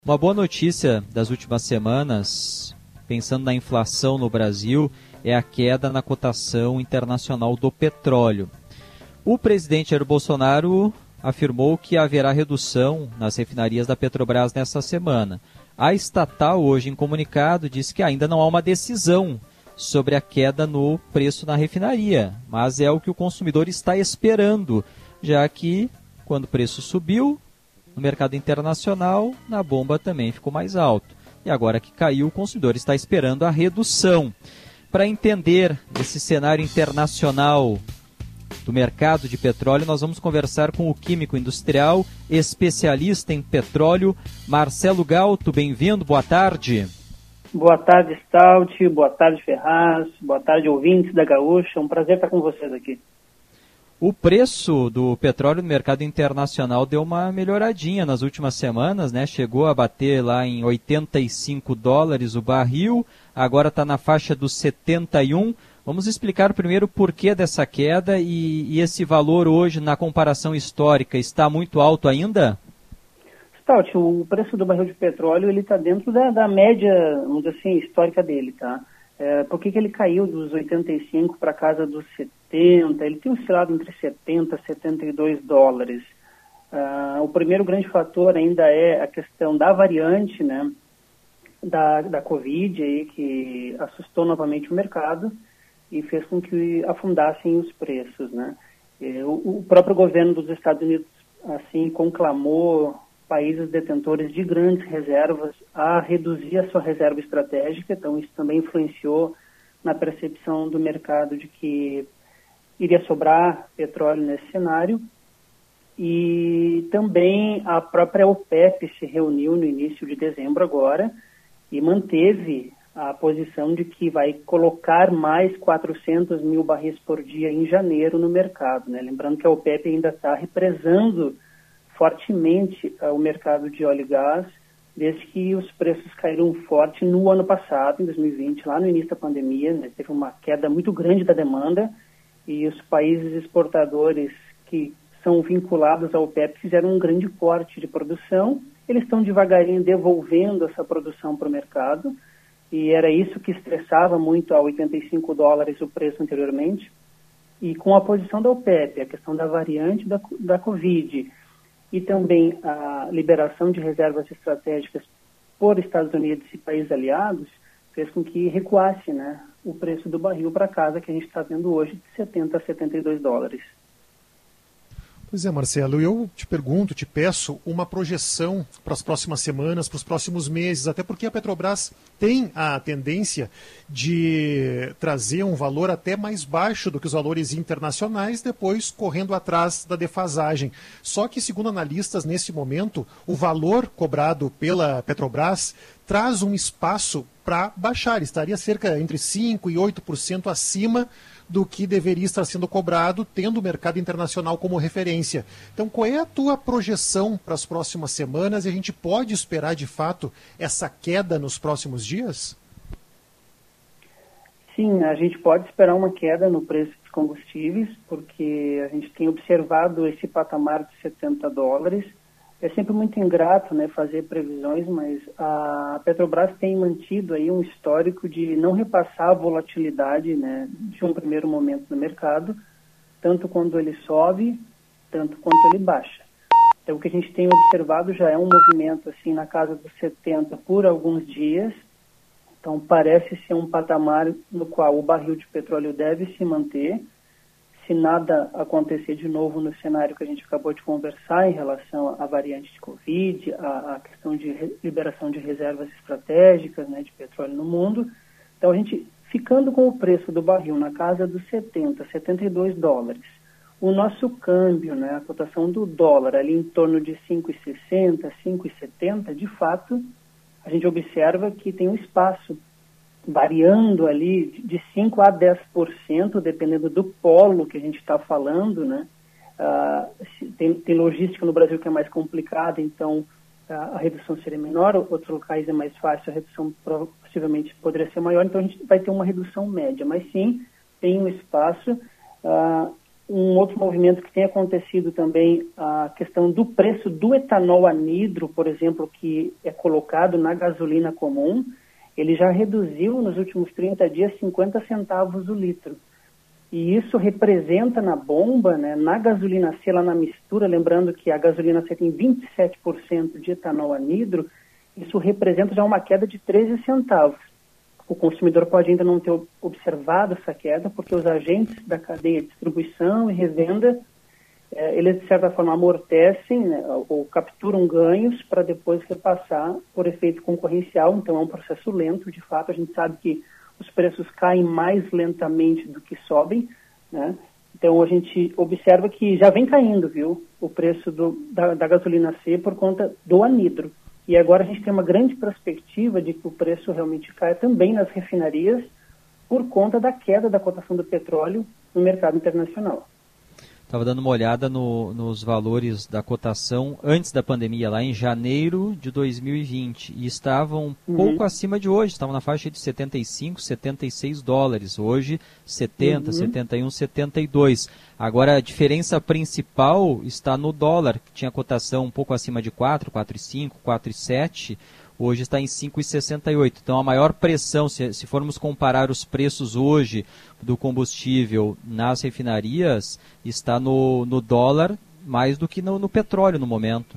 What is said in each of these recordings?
Uma boa notícia das últimas semanas, pensando na inflação no Brasil, é a queda na cotação internacional do petróleo. O presidente Jair Bolsonaro afirmou que haverá redução nas refinarias da Petrobras nessa semana. A estatal, hoje em comunicado, disse que ainda não há uma decisão sobre a queda no preço na refinaria, mas é o que o consumidor está esperando, já que quando o preço subiu, no mercado internacional, na bomba também ficou mais alto. E agora que caiu, o consumidor está esperando a redução. Para entender esse cenário internacional do mercado de petróleo, nós vamos conversar com o químico industrial, especialista em petróleo, Marcelo Galto. Bem-vindo, boa tarde. Boa tarde, Stout. Boa tarde, Ferraz. Boa tarde, ouvintes da Gaúcha. É um prazer estar com vocês aqui. O preço do petróleo no mercado internacional deu uma melhoradinha nas últimas semanas, né? Chegou a bater lá em $85 o barril, agora está na faixa dos 71. Vamos explicar primeiro o porquê dessa queda e esse valor hoje, na comparação histórica, está muito alto ainda? Stout, o preço do barril de petróleo ele está dentro da média, vamos dizer assim, histórica dele, tá? Por que ele caiu dos 85 para casa dos 70? Ele tem oscilado entre 70 e 72 dólares. O primeiro grande fator ainda é a questão da variante, né, da Covid, aí, que assustou novamente o mercado e fez com que afundassem os preços, né? O próprio governo dos Estados Unidos, assim, conclamou países detentores de grandes reservas a reduzir a sua reserva estratégica, então isso também influenciou na percepção do mercado de que iria sobrar petróleo nesse cenário. E também a própria OPEP se reuniu no início de dezembro agora e manteve a posição de que vai colocar mais 400 mil barris por dia em janeiro no mercado, né? Lembrando que a OPEP ainda está represando fortemente o mercado de óleo e gás, desde que os preços caíram forte no ano passado, em 2020, lá no início da pandemia, né? Teve uma queda muito grande da demanda e os países exportadores que são vinculados ao OPEP fizeram um grande corte de produção. Eles estão devagarinho devolvendo essa produção para o mercado e era isso que estressava muito a 85 dólares o preço anteriormente. E com a posição da OPEP, a questão da variante da Covid, e também a liberação de reservas estratégicas por Estados Unidos e países aliados, fez com que recuasse, né, o preço do barril para casa, que a gente está vendo hoje, de 70 a 72 dólares. Pois é, Marcelo, eu te pergunto, te peço uma projeção para as próximas semanas, para os próximos meses, até porque a Petrobras tem a tendência de trazer um valor até mais baixo do que os valores internacionais, depois correndo atrás da defasagem. Só que, segundo analistas, nesse momento, o valor cobrado pela Petrobras traz um espaço para baixar, estaria cerca entre 5% e 8% acima do que deveria estar sendo cobrado, tendo o mercado internacional como referência. Então, qual é a tua projeção para as próximas semanas? E a gente pode esperar, de fato, essa queda nos próximos dias? Sim, a gente pode esperar uma queda no preço dos combustíveis, porque a gente tem observado esse patamar de 70 dólares. É sempre muito ingrato, né, fazer previsões, mas a Petrobras tem mantido aí um histórico de não repassar a volatilidade, né, de um primeiro momento no mercado, tanto quando ele sobe, tanto quanto ele baixa. Então, o que a gente tem observado já é um movimento assim na casa dos 70 por alguns dias. Então, parece ser um patamar no qual o barril de petróleo deve se manter. Se nada acontecer de novo no cenário que a gente acabou de conversar em relação à variante de Covid, a questão de liberação de reservas estratégicas, né, de petróleo no mundo. Então, a gente ficando com o preço do barril na casa dos 70, 72 dólares, o nosso câmbio, né, a cotação do dólar ali em torno de 5,60, 5,70, de fato, a gente observa que tem um espaço variando ali de 5% a 10%, dependendo do polo que a gente está falando, né? Tem logística no Brasil que é mais complicada, então a redução seria menor, outros locais é mais fácil, a redução possivelmente poderia ser maior, então a gente vai ter uma redução média, mas sim, tem um espaço um outro movimento que tem acontecido também, a questão do preço do etanol anidro, por exemplo, que é colocado na gasolina comum, ele já reduziu nos últimos 30 dias 50 centavos o litro. E isso representa na bomba, né, na gasolina C, lá na mistura, lembrando que a gasolina C tem 27% de etanol anidro, isso representa já uma queda de 13 centavos. O consumidor pode ainda não ter observado essa queda, porque os agentes da cadeia de distribuição e revenda, eles de certa forma amortecem, né, ou capturam ganhos para depois repassar por efeito concorrencial. Então é um processo lento, de fato. A gente sabe que os preços caem mais lentamente do que sobem, né? Então a gente observa que já vem caindo, viu, o preço da gasolina C por conta do anidro. E agora a gente tem uma grande perspectiva de que o preço realmente caia também nas refinarias por conta da queda da cotação do petróleo no mercado internacional. Estava dando uma olhada nos valores da cotação antes da pandemia, lá em janeiro de 2020, e estavam um pouco acima de hoje, estavam na faixa de 75, 76 dólares, hoje 70, 71, 72. Agora a diferença principal está no dólar, que tinha cotação um pouco acima de 4, 4,5, 4,7, hoje está em 5,68. Então a maior pressão, se formos comparar os preços hoje do combustível nas refinarias, está no dólar mais do que no petróleo no momento.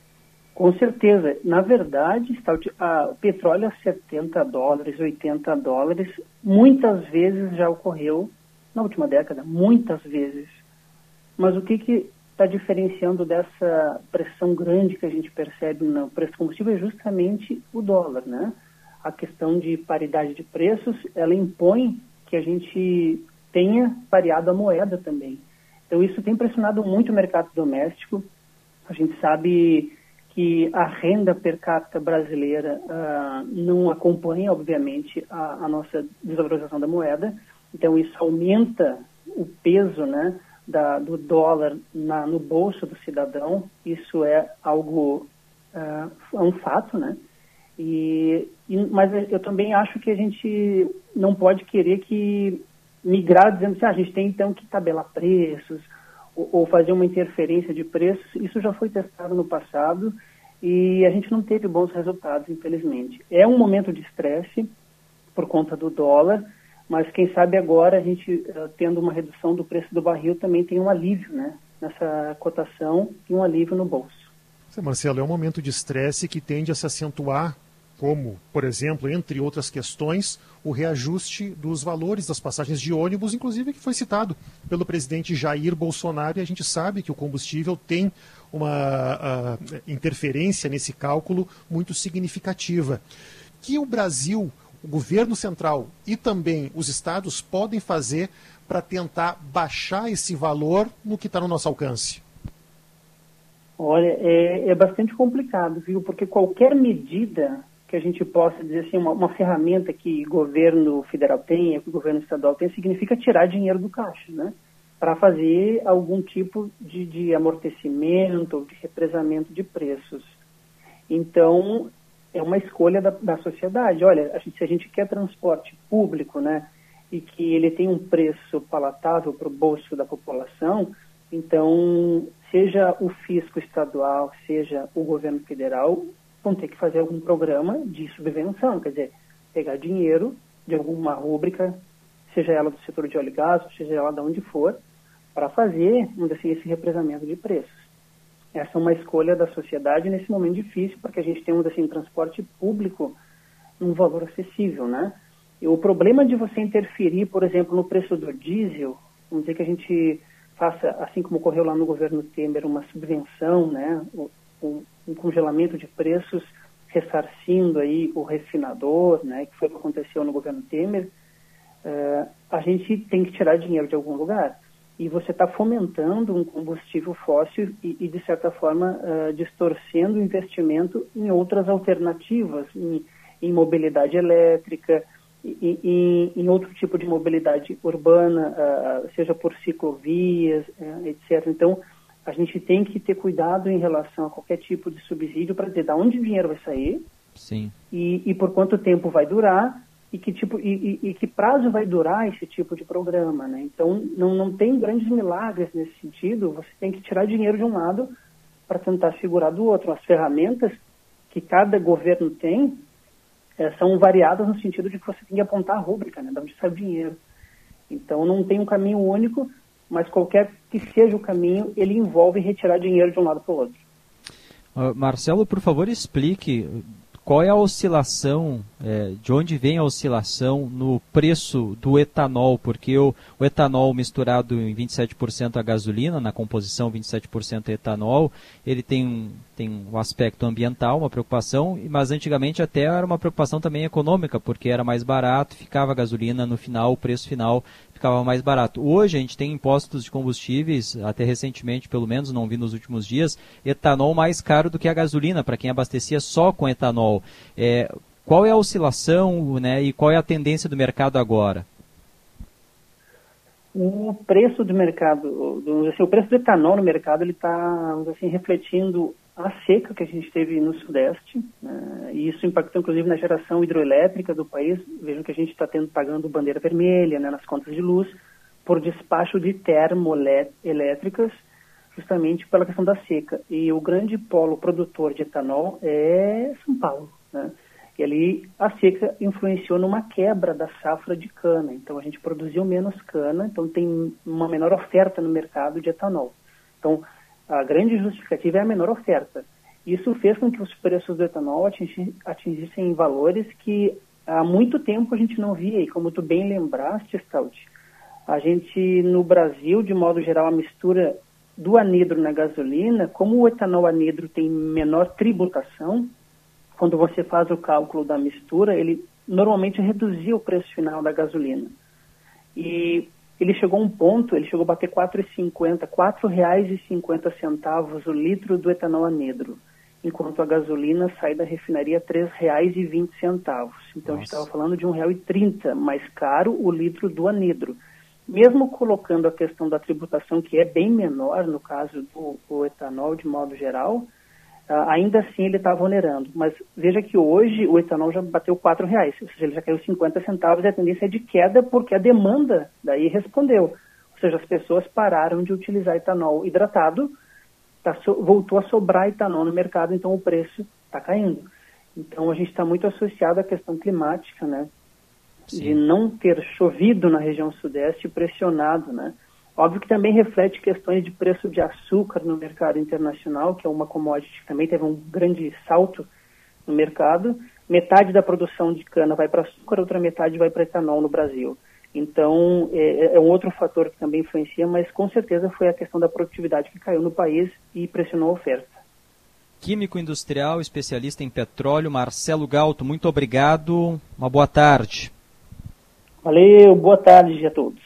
Com certeza. Na verdade, o petróleo a 70 dólares, 80 dólares, muitas vezes já ocorreu na última década, muitas vezes. Mas o que está diferenciando dessa pressão grande que a gente percebe no preço do combustível é justamente o dólar, né? A questão de paridade de preços, ela impõe que a gente tenha pareado a moeda também. Então isso tem pressionado muito o mercado doméstico. A gente sabe que a renda per capita brasileira não acompanha, obviamente, a nossa desvalorização da moeda. Então isso aumenta o peso, né, do dólar no bolso do cidadão. Isso é algo, é um fato, né? Mas eu também acho que a gente não pode querer que migrar dizendo assim, a gente tem então que tabelar preços ou fazer uma interferência de preços. Isso já foi testado no passado e a gente não teve bons resultados, infelizmente. É um momento de estresse por conta do dólar, mas quem sabe agora a gente, tendo uma redução do preço do barril, também tem um alívio, né, nessa cotação e um alívio no bolso. Marcelo, é um momento de estresse que tende a se acentuar, como, por exemplo, entre outras questões, o reajuste dos valores das passagens de ônibus, inclusive que foi citado pelo presidente Jair Bolsonaro, e a gente sabe que o combustível tem uma interferência nesse cálculo muito significativa. Que o Brasil, o governo central e também os estados podem fazer para tentar baixar esse valor no que está no nosso alcance? Olha, é bastante complicado, viu? Porque qualquer medida que a gente possa dizer assim, uma ferramenta que o governo federal tem, que o governo estadual tem, significa tirar dinheiro do caixa, né? Para fazer algum tipo de amortecimento ou de represamento de preços. Então, é uma escolha da sociedade. Olha, se a gente quer transporte público, né, e que ele tem um preço palatável para o bolso da população, então, seja o fisco estadual, seja o governo federal, vão ter que fazer algum programa de subvenção, quer dizer, pegar dinheiro de alguma rúbrica, seja ela do setor de óleo e gás, seja ela de onde for, para fazer, assim, esse represamento de preços. Essa é uma escolha da sociedade nesse momento difícil, porque a gente tem assim, transporte público num valor acessível, né? E o problema de você interferir, por exemplo, no preço do diesel, vamos dizer que a gente faça, assim como ocorreu lá no governo Temer, uma subvenção, né? Um congelamento de preços, ressarcindo aí o refinador, né? Que foi o que aconteceu no governo Temer. A gente tem que tirar dinheiro de algum lugar. E você está fomentando um combustível fóssil e de certa forma, distorcendo o investimento em outras alternativas, em mobilidade elétrica, em outro tipo de mobilidade urbana, seja por ciclovias, etc. Então, a gente tem que ter cuidado em relação a qualquer tipo de subsídio para dizer de onde o dinheiro vai sair. Sim. E por quanto tempo vai durar e que prazo vai durar esse tipo de programa, né? Então, não tem grandes milagres nesse sentido, você tem que tirar dinheiro de um lado para tentar segurar do outro. As ferramentas que cada governo tem são variadas no sentido de que você tem que apontar a rúbrica, né? De onde sai o dinheiro. Então, não tem um caminho único, mas qualquer que seja o caminho, ele envolve retirar dinheiro de um lado para o outro. Marcelo, por favor, explique qual é a oscilação, de onde vem a oscilação no preço do etanol, porque o etanol misturado em 27% a gasolina, na composição 27% etanol, ele tem um aspecto ambiental, uma preocupação, mas antigamente até era uma preocupação também econômica, porque era mais barato, ficava a gasolina no final, o preço final ficava mais barato. Hoje a gente tem impostos de combustíveis, até recentemente, pelo menos, não vi nos últimos dias, etanol mais caro do que a gasolina, para quem abastecia só com etanol. Qual é a oscilação, né, e qual é a tendência do mercado agora? O preço do mercado, o preço do etanol no mercado, ele está refletindo a seca que a gente teve no Sudeste, né, e isso impactou inclusive na geração hidroelétrica do país. Vejam que a gente está pagando bandeira vermelha, né, nas contas de luz, por despacho de termoelétricas, justamente pela questão da seca. E o grande polo produtor de etanol é São Paulo, né? E ali a seca influenciou numa quebra da safra de cana. Então a gente produziu menos cana, então tem uma menor oferta no mercado de etanol. Então a grande justificativa é a menor oferta. Isso fez com que os preços do etanol atingissem valores que há muito tempo a gente não via. E como tu bem lembraste, Stout, a gente no Brasil, de modo geral, a mistura do anidro na gasolina, como o etanol anidro tem menor tributação, quando você faz o cálculo da mistura, ele normalmente reduzia o preço final da gasolina. E ele chegou a um ponto, ele chegou a bater R$ 4,50 o litro do etanol anidro, enquanto a gasolina sai da refinaria R$ 3,20. Então a gente estava falando de R$ 1,30 mais caro o litro do anidro. Mesmo colocando a questão da tributação, que é bem menor no caso do etanol de modo geral, ainda assim ele estava onerando. Mas veja que hoje o etanol já bateu R$ 4,00, ou seja, ele já caiu 50 centavos e a tendência é de queda porque a demanda daí respondeu. Ou seja, as pessoas pararam de utilizar etanol hidratado, voltou a sobrar etanol no mercado, então o preço está caindo. Então a gente está muito associado à questão climática, né? Sim. De não ter chovido na região sudeste e pressionado, né? Óbvio que também reflete questões de preço de açúcar no mercado internacional, que é uma commodity que também teve um grande salto no mercado. Metade da produção de cana vai para açúcar, outra metade vai para etanol no Brasil. Então, é um outro fator que também influencia, mas com certeza foi a questão da produtividade que caiu no país e pressionou a oferta. Químico industrial, especialista em petróleo, Marcelo Galto, muito obrigado. Uma boa tarde. Valeu, boa tarde a todos.